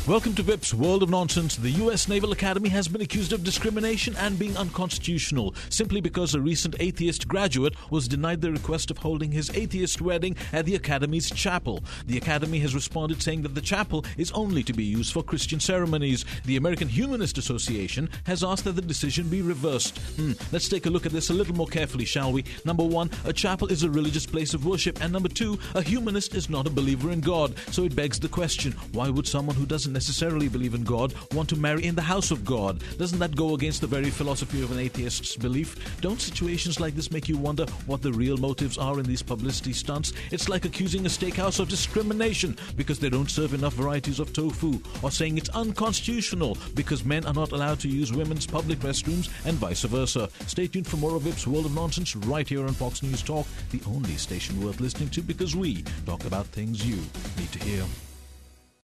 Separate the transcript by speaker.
Speaker 1: Welcome to VIP's World of Nonsense. The U.S. Naval Academy has been accused of discrimination and being unconstitutional simply because a recent atheist graduate was denied the request of holding his atheist wedding at the Academy's chapel. The Academy has responded saying that the chapel is only to be used for Christian ceremonies. The American Humanist Association has asked that the decision be reversed. Let's take a look at this a little more carefully, shall we? Number one, a chapel is a religious place of worship, and number two, a humanist is not a believer in God. So it begs the question, why would someone who doesn't necessarily believe in God want to marry in the house of God? Doesn't that go against the very philosophy of an atheist's belief? Don't situations like this make you wonder what the real motives are in these publicity stunts? It's like accusing a steakhouse of discrimination because they don't serve enough varieties of tofu, or saying it's unconstitutional because men are not allowed to use women's public restrooms and vice versa. Stay tuned for more of VIP's World of Nonsense right here on Fox News Talk, the only station worth listening to because we talk about things you need to hear.